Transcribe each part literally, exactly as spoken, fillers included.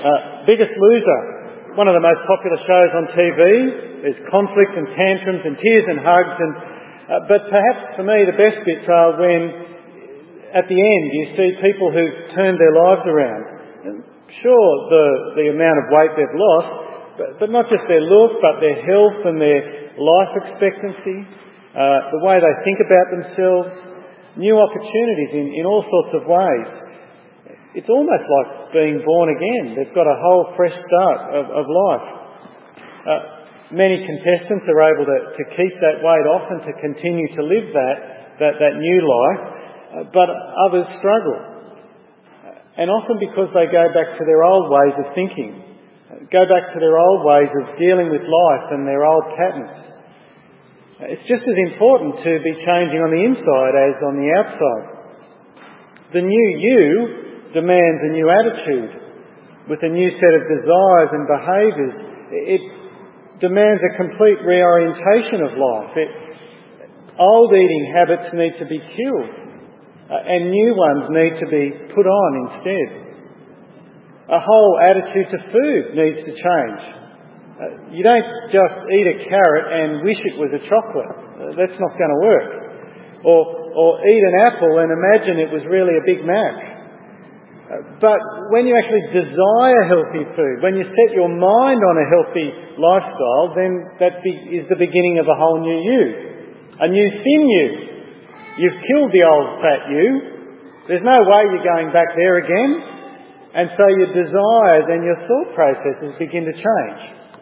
Uh, Biggest Loser, one of the most popular shows on T V. There's conflict and tantrums and tears and hugs. And uh, but perhaps for me the best bits are when at the end you see people who've turned their lives around. And sure, the, the amount of weight they've lost, but, but not just their look, but their health and their life expectancy, uh, the way they think about themselves, new opportunities in, in all sorts of ways. It's almost like being born again. They've got a whole fresh start of, of life. Uh, many contestants are able to, to keep that weight off and to continue to live that, that, that new life, uh, but others struggle. Uh, and often because they go back to their old ways of thinking, uh, go back to their old ways of dealing with life and their old patterns. Uh, it's just as important to be changing on the inside as on the outside. The new you demands a new attitude with a new set of desires and behaviours. It demands a complete reorientation of life. It, old eating habits need to be killed uh, and new ones need to be put on instead. A whole attitude to food needs to change. Uh, you don't just eat a carrot and wish it was a chocolate. Uh, that's not going to work. Or, or eat an apple and imagine it was really a Big Mac. But when you actually desire healthy food, when you set your mind on a healthy lifestyle, then that be- is the beginning of a whole new you. A new thin you. You've killed the old fat you. There's no way you're going back there again. And so your desires and your thought processes begin to change.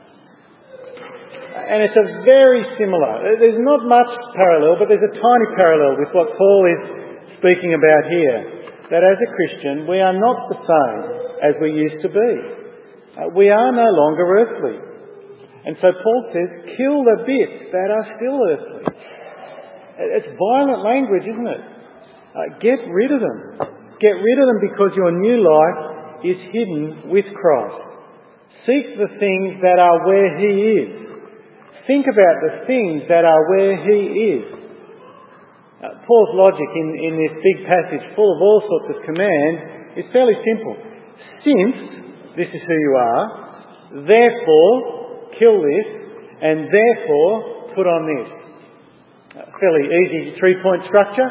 And it's a very similar, there's not much parallel, but there's a tiny parallel with what Paul is speaking about here. That as a Christian, we are not the same as we used to be. Uh, we are no longer earthly. And so Paul says, kill the bits that are still earthly. It's violent language, isn't it? Uh, get rid of them. Get rid of them because your new life is hidden with Christ. Seek the things that are where He is. Think about the things that are where He is. Uh, Paul's logic in, in this big passage full of all sorts of command is fairly simple. Since this is who you are, therefore kill this, and therefore put on this. Uh, fairly easy three-point structure.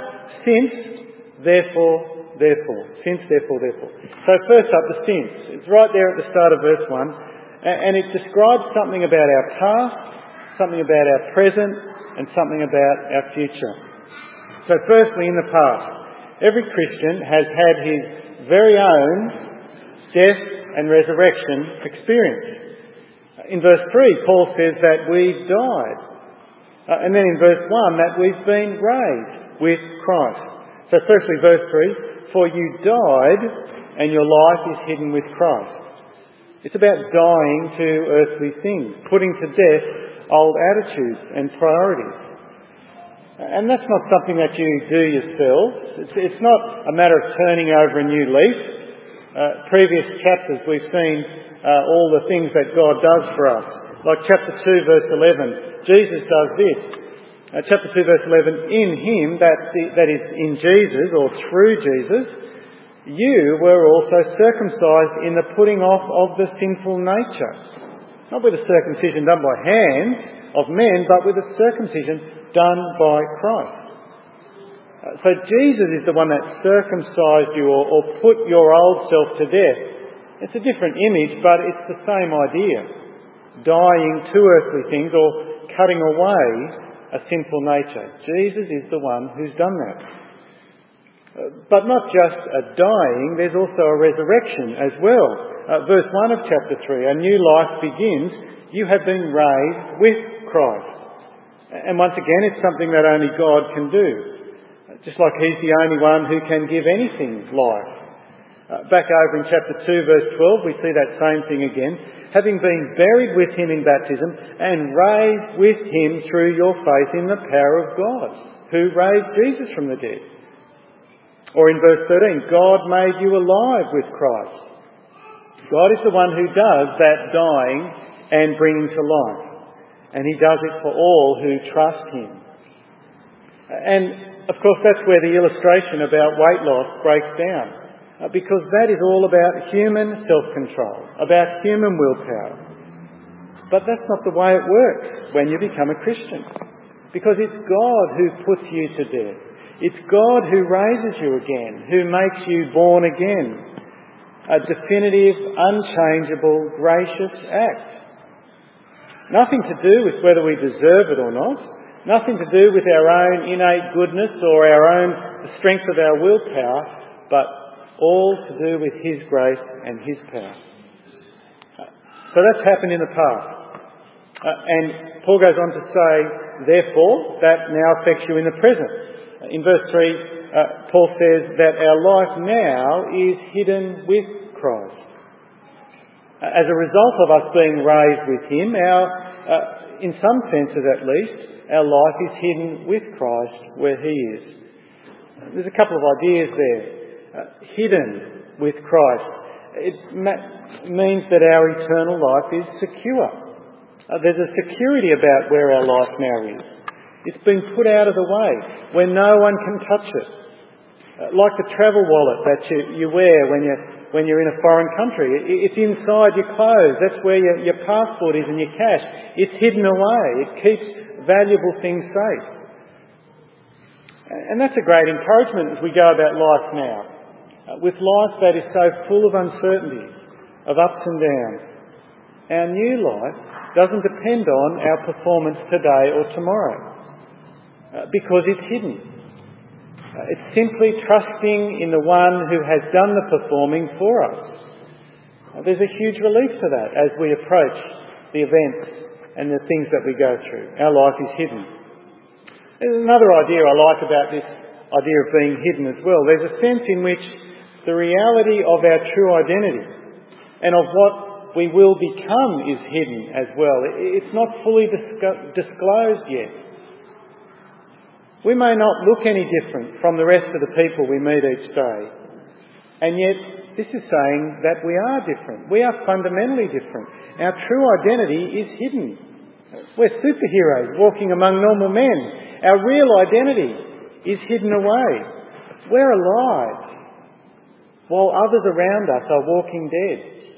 Since, therefore, therefore. Since, therefore, therefore. So first up, the since. It's right there at the start of verse one, and it describes something about our past, something about our present, and something about our future. So firstly, in the past, every Christian has had his very own death and resurrection experience. In verse three, Paul says that we've died. Uh, and then in verse one, that we've been raised with Christ. So firstly, verse three, for you died and your life is hidden with Christ. It's about dying to earthly things, putting to death old attitudes and priorities. And that's not something that you do yourselves. It's, it's not a matter of turning over a new leaf. Uh, previous chapters we've seen uh, all the things that God does for us. Like chapter two verse eleven, Jesus does this. Uh, chapter two verse eleven, in Him, that, that is in Jesus or through Jesus, you were also circumcised in the putting off of the sinful nature. Not with a circumcision done by hands of men, but with a circumcision done by Christ. Uh, so Jesus is the one that circumcised you or, or put your old self to death. It's a different image, but it's the same idea. Dying to earthly things or cutting away a sinful nature. Jesus is the one who's done that. Uh, but not just a dying, there's also a resurrection as well. Uh, verse one of chapter three, a new life begins. You have been raised with Christ. And once again, it's something that only God can do. Just like He's the only one who can give anything life. Uh, back over in chapter two, verse twelve, we see that same thing again. Having been buried with Him in baptism and raised with Him through your faith in the power of God, who raised Jesus from the dead. Or in verse thirteen, God made you alive with Christ. God is the one who does that dying and bringing to life. And He does it for all who trust Him. And, of course, that's where the illustration about weight loss breaks down. uh, because that is all about human self-control, about human willpower. But that's not the way it works when you become a Christian, because it's God who puts you to death. It's God who raises you again, who makes you born again. A definitive, unchangeable, gracious act. Nothing to do with whether we deserve it or not. Nothing to do with our own innate goodness or our own the strength of our willpower, but all to do with His grace and His power. So that's happened in the past. Uh, and Paul goes on to say, therefore, that now affects you in the present. In verse three, uh, Paul says that our life now is hidden with Christ. Uh, as a result of us being raised with Him, our, uh, in some senses at least, our life is hidden with Christ where He is. Uh, there's a couple of ideas there. Uh, hidden with Christ. It ma- means that our eternal life is secure. Uh, there's a security about where our life now is. It's been put out of the way where no one can touch it. Uh, like the travel wallet that you, you wear when you're, when you're in a foreign country. It, it's inside your clothes. That's where your, your passport is and your cash. It's hidden away. It keeps valuable things safe. And that's a great encouragement as we go about life now. Uh, with life that is so full of uncertainties, of ups and downs, our new life doesn't depend on our performance today or tomorrow. Uh, because it's hidden. Uh, it's simply trusting in the one who has done the performing for us. Uh, there's a huge relief to that as we approach the events and the things that we go through. Our life is hidden. There's another idea I like about this idea of being hidden as well. There's a sense in which the reality of our true identity and of what we will become is hidden as well. It's not fully disco- disclosed yet. We may not look any different from the rest of the people we meet each day. And yet, this is saying that we are different. We are fundamentally different. Our true identity is hidden. We're superheroes walking among normal men. Our real identity is hidden away. We're alive, while others around us are walking dead.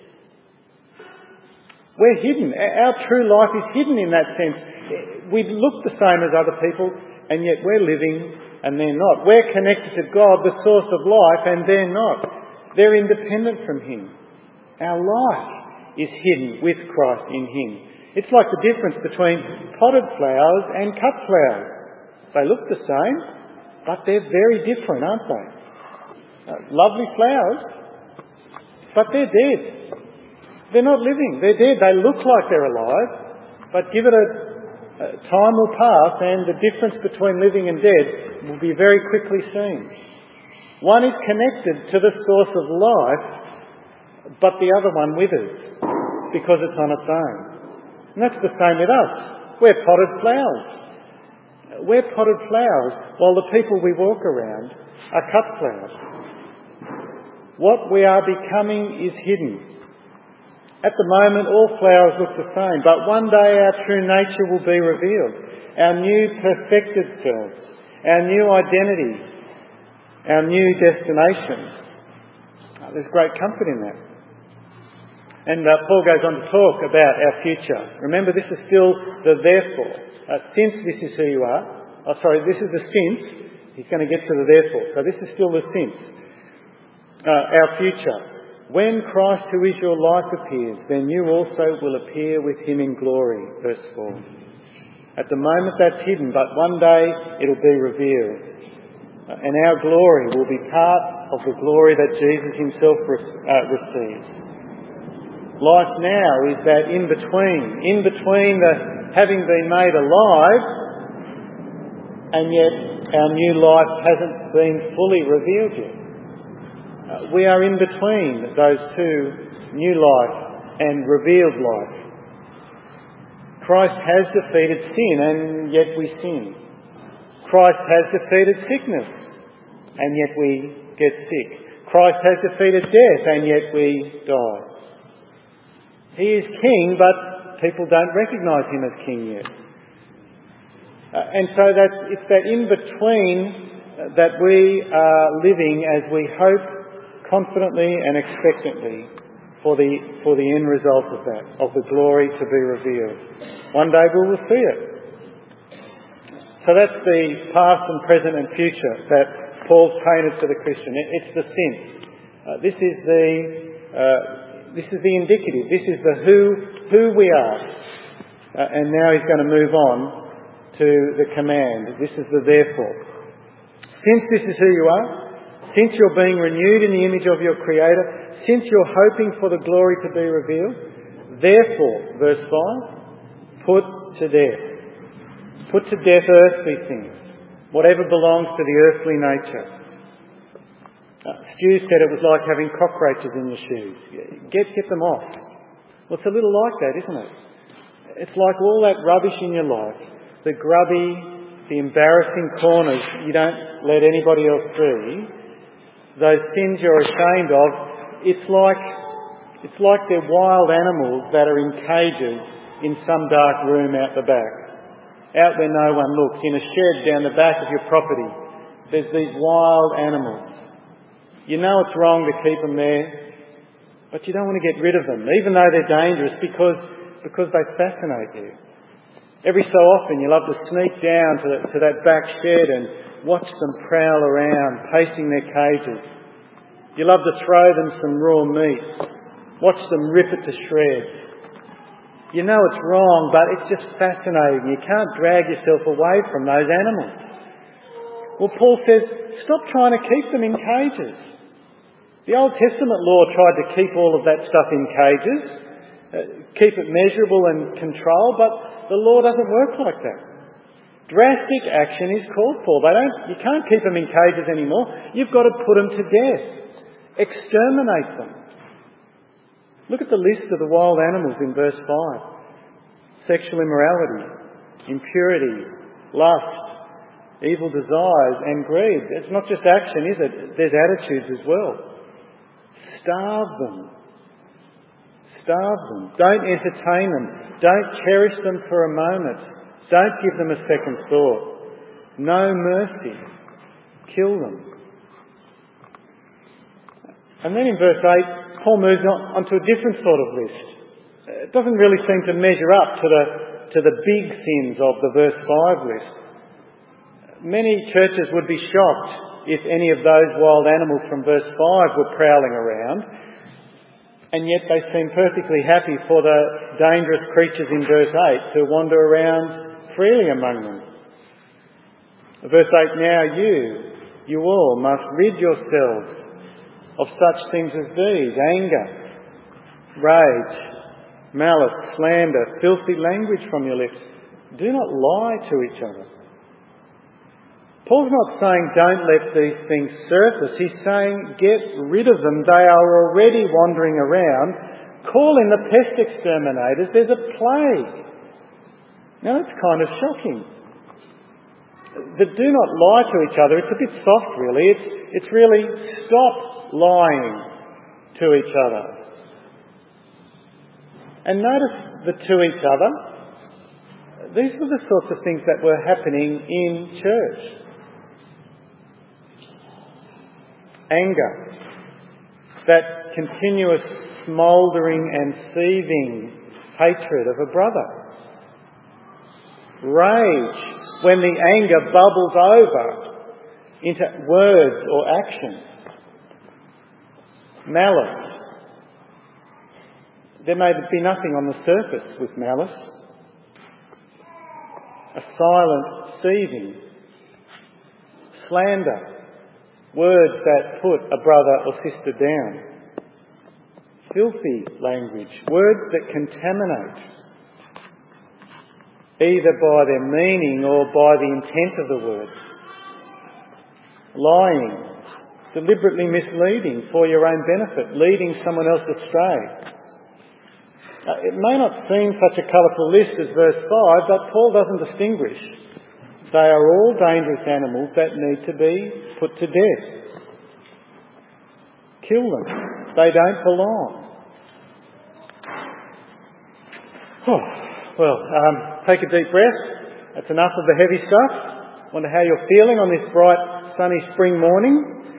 We're hidden. Our true life is hidden in that sense. We look the same as other people, and yet we're living and they're not. We're connected to God, the source of life, and they're not. They're independent from Him. Our life is hidden with Christ in Him. It's like the difference between potted flowers and cut flowers. They look the same, but they're very different, aren't they? Uh, lovely flowers, but they're dead. They're not living. They're dead. They look like they're alive, but give it a Uh, time will pass and the difference between living and dead will be very quickly seen. One is connected to the source of life, but the other one withers because it's on its own. And that's the same with us. We're potted flowers. We're potted flowers while the people we walk around are cut flowers. What we are becoming is hidden. At the moment, all flowers look the same, but one day our true nature will be revealed. Our new perfected selves, our new identity, our new destination. Oh, there's great comfort in that. And uh, Paul goes on to talk about our future. Remember, this is still the therefore. Uh, since this is who you are. Oh, sorry, this is the since. He's going to get to the therefore. So this is still the since. Uh, our future. When Christ, who is your life, appears, then you also will appear with Him in glory. Verse four. At the moment that's hidden, but one day it'll be revealed. And our glory will be part of the glory that Jesus Himself uh, receives. Life now is that in-between. In-between the having been made alive, and yet our new life hasn't been fully revealed yet. Uh, we are in between those two, new life and revealed life. Christ has defeated sin, and yet we sin. Christ has defeated sickness, and yet we get sick. Christ has defeated death, and yet we die. He is King, but people don't recognise Him as King yet. Uh, and so that it's that in-between that we are living as we hope confidently and expectantly for the, for the end result of that, of the glory to be revealed. One day we will see it. So that's the past and present and future that Paul's painted for the Christian. It, it's the sin. Uh, this is the uh, this is the indicative. This is the who who we are. Uh, and now he's going to move on to the command. This is the therefore. Since this is who you are, since you're being renewed in the image of your Creator, since you're hoping for the glory to be revealed, therefore, verse five, put to death. Put to death earthly things, whatever belongs to the earthly nature. Uh, Stu said it was like having cockroaches in your shoes. Get, get them off. Well, it's a little like that, isn't it? It's like all that rubbish in your life, the grubby, the embarrassing corners you don't let anybody else see, those sins you're ashamed of. It's like, it's like they're wild animals that are in cages in some dark room out the back. Out where no one looks, in a shed down the back of your property, there's these wild animals. You know it's wrong to keep them there, but you don't want to get rid of them, even though they're dangerous, because, because they fascinate you. Every so often you love to sneak down to, the, to that back shed and watch them prowl around, pacing their cages. You love to throw them some raw meat, watch them rip it to shreds. You know it's wrong, but it's just fascinating. You can't drag yourself away from those animals. Well, Paul says, stop trying to keep them in cages. The Old Testament law tried to keep all of that stuff in cages, uh, keep it measurable and controlled, but the law doesn't work like that. Drastic action is called for. They don't, you can't keep them in cages anymore. You've got to put them to death. Exterminate them. Look at the list of the wild animals in verse five. Sexual immorality, impurity, lust, evil desires and greed. It's not just action, is it? There's attitudes as well. Starve them. Starve them. Don't entertain them. Don't cherish them for a moment. Don't give them a second thought. No mercy. Kill them. And then in verse eight, Paul moves on onto a different sort of list. It doesn't really seem to measure up to the, to the big sins of the verse five list. Many churches would be shocked if any of those wild animals from verse five were prowling around, and yet they seem perfectly happy for the dangerous creatures in verse eight to wander around freely among them. Verse eight, now you, you all must rid yourselves of such things as these: anger, rage, malice, slander, filthy language from your lips. Do not lie to each other. Paul's not saying don't let these things surface. He's saying get rid of them. They are already wandering around. Call in the pest exterminators. There's a plague. Now that's kind of shocking. The do not lie to each other, it's a bit soft really. It's, it's really stop lying to each other. And notice the to each other. These were the sorts of things that were happening in church. Anger. That continuous smouldering and seething hatred of a brother. Rage. When the anger bubbles over into words or actions. Malice. There may be nothing on the surface with malice. A silent seething. Slander. Words that put a brother or sister down. Filthy language. Words that contaminate. Either by their meaning or by the intent of the word. Lying. Deliberately misleading for your own benefit, leading someone else astray. Now, it may not seem such a colourful list as verse five, but Paul doesn't distinguish. They are all dangerous animals that need to be put to death. Kill them. They don't belong. Oh, well, um, take a deep breath. That's enough of the heavy stuff. Wonder how you're feeling on this bright, sunny spring morning.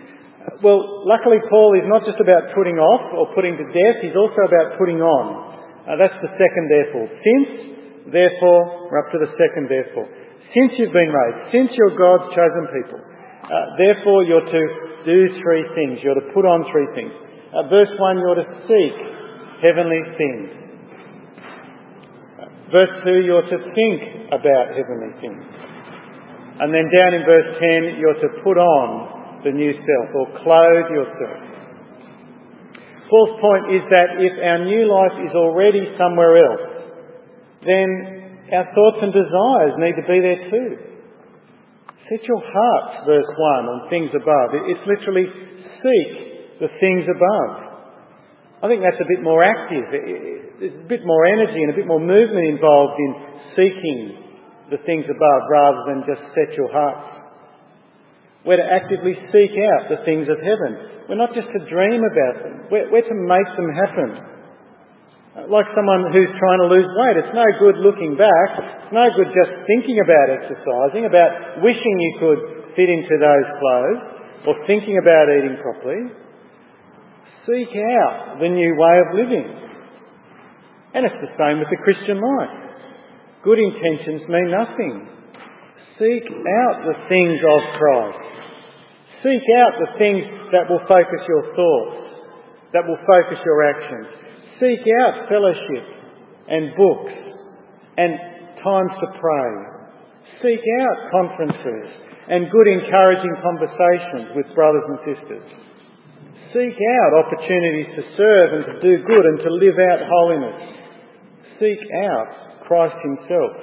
Well, luckily Paul is not just about putting off or putting to death, he's also about putting on. Uh, that's the second therefore. Since, therefore, we're up to the second therefore. Since you've been raised, since you're God's chosen people, uh, therefore you're to do three things. You're to put on three things. Uh, verse one, you're to seek heavenly things. Uh, verse two, you're to think about heavenly things. And then down in verse ten, you're to put on the new self, or clothe yourself. Paul's point is that if our new life is already somewhere else, then our thoughts and desires need to be there too. Set your hearts, verse one, on things above. It's literally seek the things above. I think that's a bit more active. There's a bit more energy and a bit more movement involved in seeking the things above rather than just set your hearts. We're to actively seek out the things of heaven. We're not just to dream about them. We're, we're to make them happen. Like someone who's trying to lose weight. It's no good looking back. It's no good just thinking about exercising, about wishing you could fit into those clothes, or thinking about eating properly. Seek out the new way of living. And it's the same with the Christian life. Good intentions mean nothing. Seek out the things of Christ. Seek out the things that will focus your thoughts, that will focus your actions. Seek out fellowship and books and times to pray. Seek out conferences and good encouraging conversations with brothers and sisters. Seek out opportunities to serve and to do good and to live out holiness. Seek out Christ himself.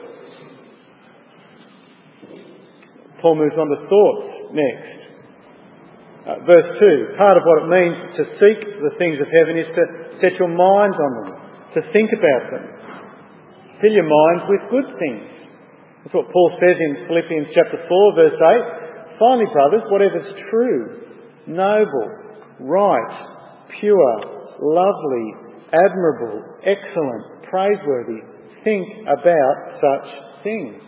Paul moves on to thoughts next. Uh, verse two, part of what it means to seek the things of heaven is to set your minds on them, to think about them. Fill your minds with good things. That's what Paul says in Philippians chapter four, verse eight. Finally, brothers, whatever's true, noble, right, pure, lovely, admirable, excellent, praiseworthy, think about such things.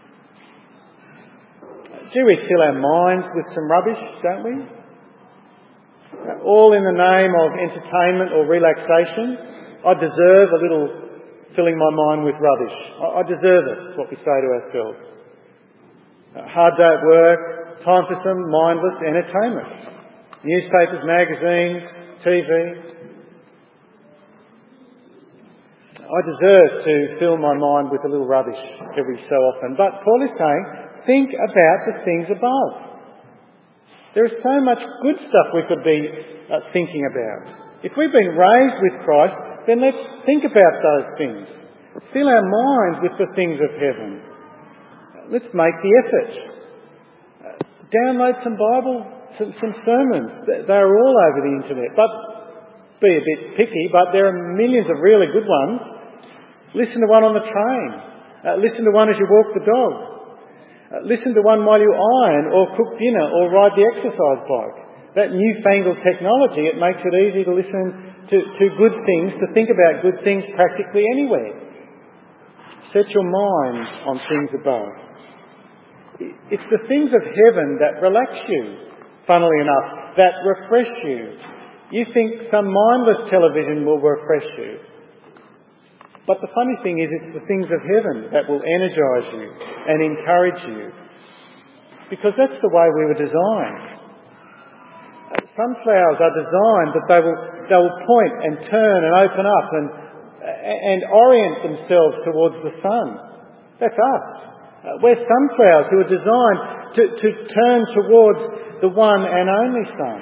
Do we fill our minds with some rubbish, don't we? All in the name of entertainment or relaxation. I deserve a little filling my mind with rubbish. I deserve it, is what we say to ourselves. A hard day at work, time for some mindless entertainment. Newspapers, magazines, T V. I deserve to fill my mind with a little rubbish every so often. But Paul is saying, think about the things above. There is so much good stuff we could be uh, thinking about. If we've been raised with Christ, then let's think about those things. Fill our minds with the things of heaven. Let's make the effort. Uh, download some Bible, some, some sermons. They're all over the internet. But be a bit picky, but there are millions of really good ones. Listen to one on the train. Uh, listen to one as you walk the dog. Uh, listen to one while you iron or cook dinner or ride the exercise bike. That newfangled technology, it makes it easy to listen to, to good things, to think about good things practically anywhere. Set your mind on things above. It's the things of heaven that relax you, funnily enough, that refresh you. You think some mindless television will refresh you. But the funny thing is, it's the things of heaven that will energise you and encourage you. Because that's the way we were designed. Sunflowers are designed that they will, they will point and turn and open up and, and orient themselves towards the sun. That's us. We're sunflowers who are designed to, to turn towards the one and only sun.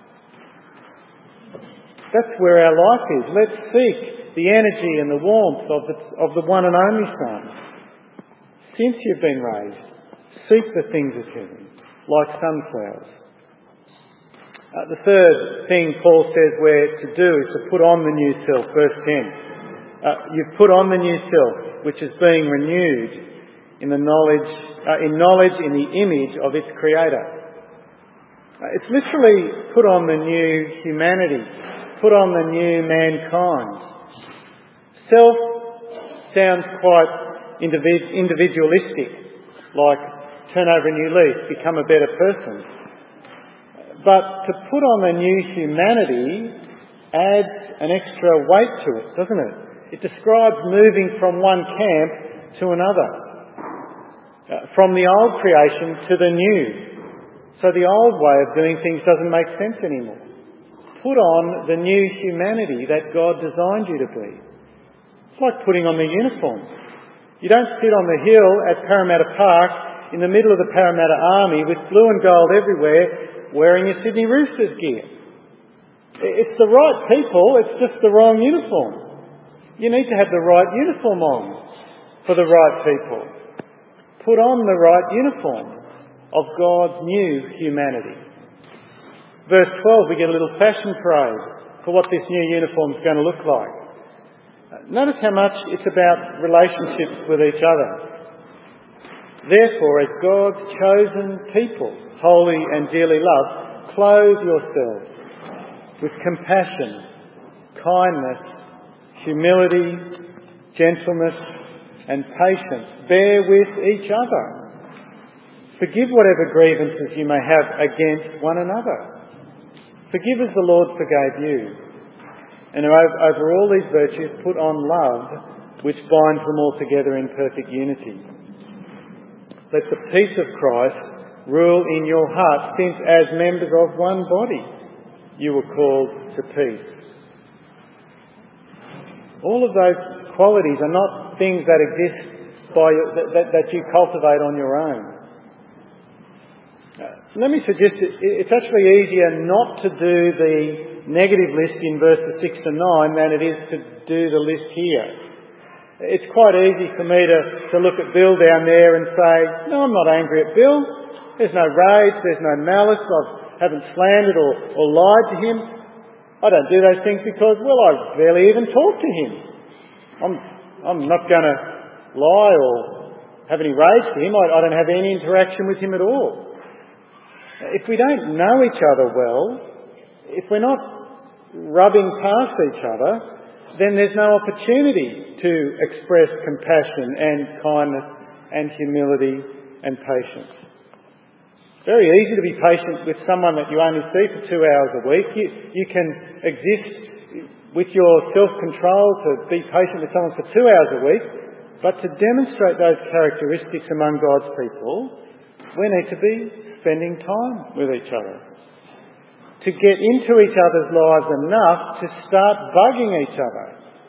That's where our life is. Let's seek the energy and the warmth of the, of the one and only Son. Since you've been raised, seek the things of heaven, like sunflowers. Uh, the third thing Paul says we're to do is to put on the new self, verse ten. Uh, you've put on the new self, which is being renewed in the knowledge, uh, in knowledge in the image of its Creator. Uh, it's literally put on the new humanity, put on the new mankind. Self sounds quite individ- individualistic, like turn over a new leaf, become a better person. But to put on the new humanity adds an extra weight to it, doesn't it? It describes moving from one camp to another, uh, from the old creation to the new. So the old way of doing things doesn't make sense anymore. Put on the new humanity that God designed you to be. It's like putting on the uniform. You don't sit on the hill at Parramatta Park in the middle of the Parramatta Army with blue and gold everywhere wearing your Sydney Roosters gear. It's the right people, it's just the wrong uniform. You need to have the right uniform on for the right people. Put on the right uniform of God's new humanity. Verse twelve, we get a little fashion parade for what this new uniform is going to look like. Notice how much it's about relationships with each other. Therefore, as God's chosen people, holy and dearly loved, clothe yourselves with compassion, kindness, humility, gentleness and patience. Bear with each other. Forgive whatever grievances you may have against one another. Forgive as the Lord forgave you. And over all these virtues put on love, which binds them all together in perfect unity. Let the peace of Christ rule in your hearts, since as members of one body you were called to peace. All of those qualities are not things that exist by that, that, that you cultivate on your own. Uh, let me suggest it, it's actually easier not to do the negative list in verses six to nine than it is to do the list here. It's quite easy for me to, to look at Bill down there and say, no, I'm not angry at Bill. There's no rage, there's no malice, I haven't slandered or, or lied to him. I don't do those things because, well, I barely even talk to him. I'm, I'm not going to lie or have any rage to him. I, I don't have any interaction with him at all. If we don't know each other well, if we're not rubbing past each other, then there's no opportunity to express compassion and kindness and humility and patience. Very easy to be patient with someone that you only see for two hours a week. You, you can exist with your self-control to be patient with someone for two hours a week, but to demonstrate those characteristics among God's people, we need to be spending time with each other. To get into each other's lives enough to start bugging each other.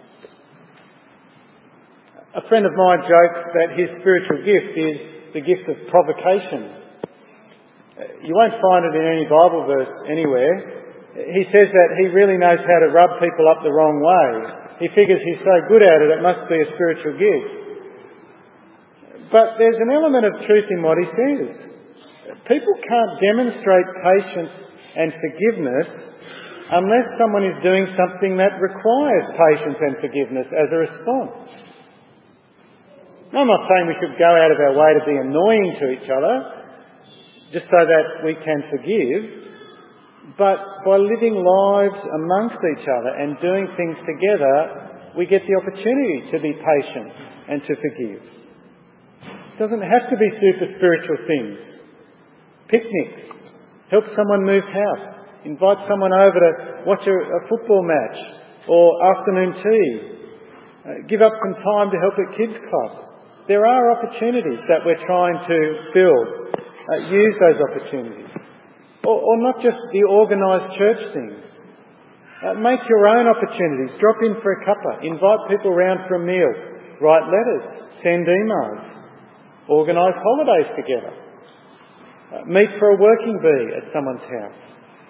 A friend of mine jokes that his spiritual gift is the gift of provocation. You won't find it in any Bible verse anywhere. He says that he really knows how to rub people up the wrong way. He figures he's so good at it, it must be a spiritual gift. But there's an element of truth in what he says. People can't demonstrate patience and forgiveness unless someone is doing something that requires patience and forgiveness as a response. Now, I'm not saying we should go out of our way to be annoying to each other, just so that we can forgive, but by living lives amongst each other and doing things together, we get the opportunity to be patient and to forgive. It doesn't have to be super spiritual things. Picnics, help someone move house, invite someone over to watch a, a football match or afternoon tea, uh, give up some time to help at kids club. There are opportunities that we're trying to build. Uh, use those opportunities. Or, or not just the organised church things. Uh, make your own opportunities. Drop in for a cuppa. Invite people round for a meal. Write letters. Send emails. Organise holidays together. Uh, meet for a working bee at someone's house.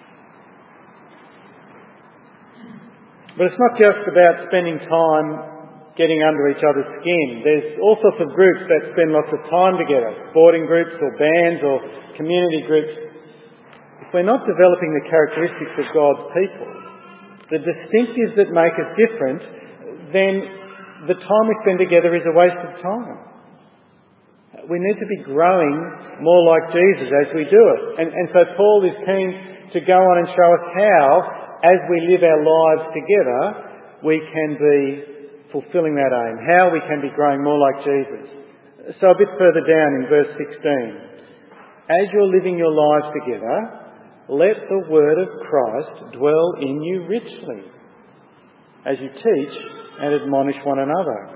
But it's not just about spending time getting under each other's skin. There's all sorts of groups that spend lots of time together, sporting groups or bands or community groups. If we're not developing the characteristics of God's people, the distinctives that make us different, then the time we spend together is a waste of time. We need to be growing more like Jesus as we do it. And, and so Paul is keen to go on and show us how, as we live our lives together, we can be fulfilling that aim, how we can be growing more like Jesus. So a bit further down in verse sixteen. As you're living your lives together, let the word of Christ dwell in you richly, as you teach and admonish one another.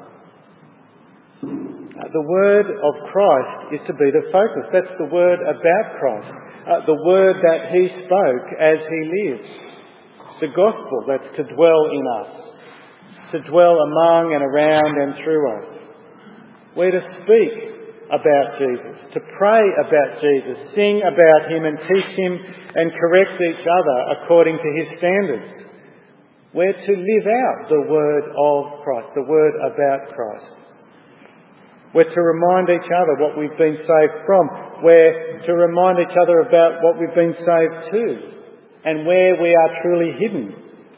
Uh, the word of Christ is to be the focus. That's the word about Christ. Uh, the word that he spoke as he lived. The gospel that's to dwell in us. To dwell among and around and through us. We're to speak about Jesus. To pray about Jesus. Sing about him and teach him and correct each other according to his standards. We're to live out the word of Christ. The word about Christ. We're to remind each other what we've been saved from. We're to remind each other about what we've been saved to and where we are truly hidden.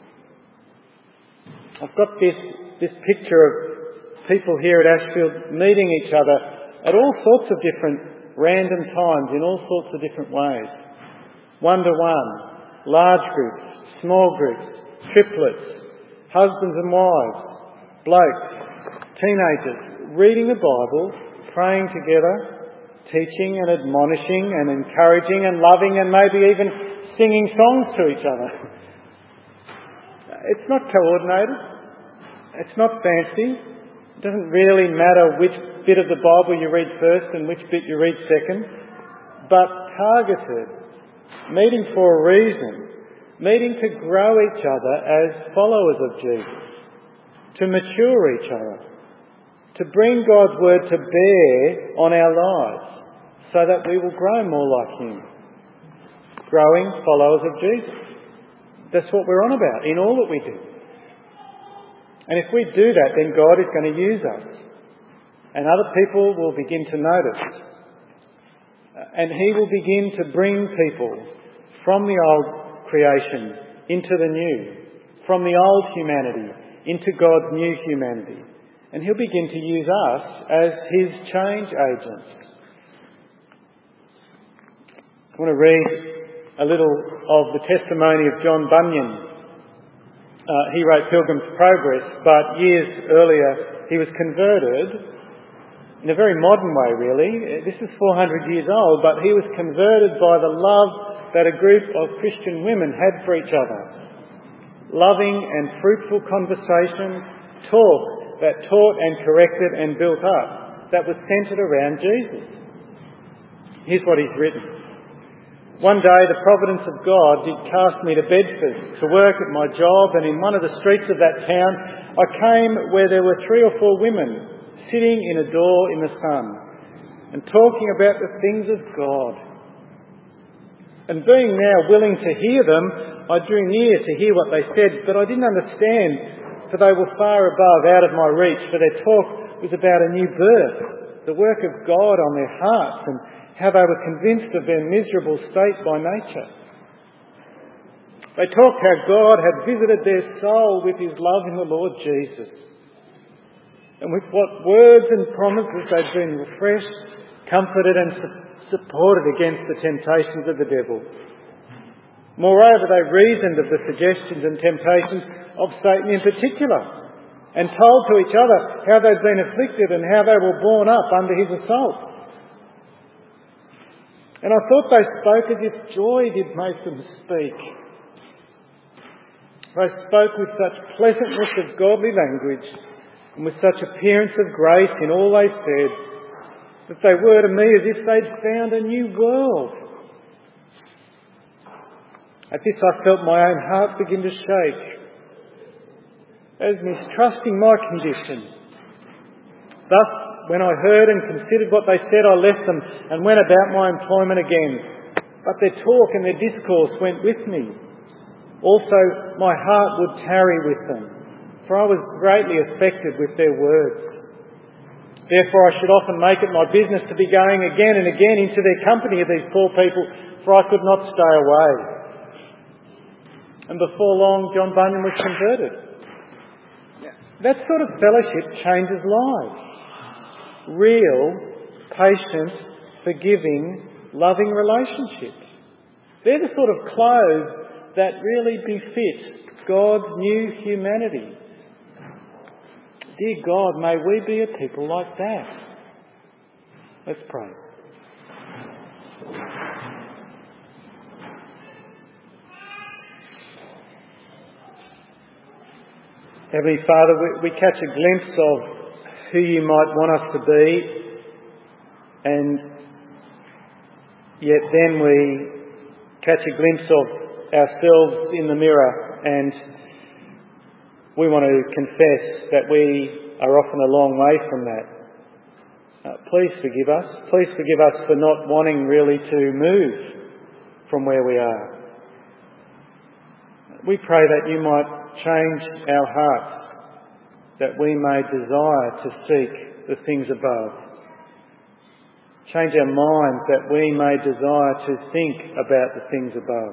I've got this, this picture of people here at Ashfield meeting each other at all sorts of different random times in all sorts of different ways. One-to-one, large groups, small groups, triplets, husbands and wives, blokes, teenagers, reading the Bible, praying together, teaching and admonishing and encouraging and loving and maybe even singing songs to each other. It's not coordinated. It's not fancy. It doesn't really matter which bit of the Bible you read first and which bit you read second. But targeted, meeting for a reason, meeting to grow each other as followers of Jesus, to mature each other, to bring God's word to bear on our lives so that we will grow more like him. Growing followers of Jesus. That's what we're on about in all that we do. And if we do that, then God is going to use us. And other people will begin to notice. And he will begin to bring people from the old creation into the new. From the old humanity into God's new humanity. And he'll begin to use us as his change agents. I want to read a little of the testimony of John Bunyan. Uh, he wrote Pilgrim's Progress, but years earlier he was converted in a very modern way, really. This is four hundred years old, but he was converted by the love that a group of Christian women had for each other. Loving and fruitful conversation, talk that taught and corrected and built up, that was centred around Jesus. Here's what he's written. One day the providence of God did cast me to Bedford to work at my job, and in one of the streets of that town I came where there were three or four women sitting in a door in the sun and talking about the things of God. And being now willing to hear them, I drew near to hear what they said, but I didn't understand, for they were far above, out of my reach, for their talk was about a new birth, the work of God on their hearts, and how they were convinced of their miserable state by nature. They talked how God had visited their soul with his love in the Lord Jesus, and with what words and promises they'd been refreshed, comforted and su- supported against the temptations of the devil. Moreover, they reasoned of the suggestions and temptations of Satan in particular, and told to each other how they'd been afflicted and how they were borne up under his assault. And I thought they spoke as if joy did make them speak. They spoke with such pleasantness of godly language, and with such appearance of grace in all they said, that they were to me as if they'd found a new world. At this I felt my own heart begin to shake, as mistrusting my condition. Thus, when I heard and considered what they said, I left them and went about my employment again. But their talk and their discourse went with me. Also, my heart would tarry with them, for I was greatly affected with their words. Therefore, I should often make it my business to be going again and again into their company of these poor people, for I could not stay away. And before long, John Bunyan was converted. That sort of fellowship changes lives. Real, patient, forgiving, loving relationships. They're the sort of clothes that really befit God's new humanity. Dear God, may we be a people like that. Let's pray. Heavenly Father, we, we catch a glimpse of who you might want us to be, and yet then we catch a glimpse of ourselves in the mirror, and we want to confess that we are often a long way from that. Uh, please forgive us. Please forgive us for not wanting really to move from where we are. We pray that you might change our hearts, that we may desire to seek the things above. Change our minds that we may desire to think about the things above.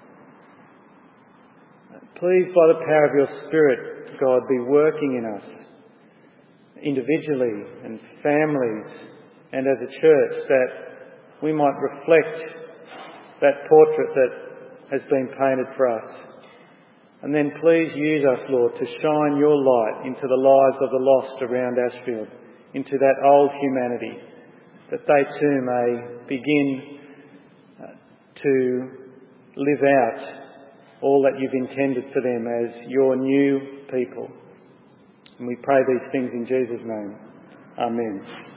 Please, by the power of your Spirit, God, be working in us, individually and families and as a church, that we might reflect that portrait that has been painted for us. And then please use us, Lord, to shine your light into the lives of the lost around Ashfield, into that old humanity, that they too may begin uh, to live out all that you've intended for them as your new people. And we pray these things in Jesus' name. Amen.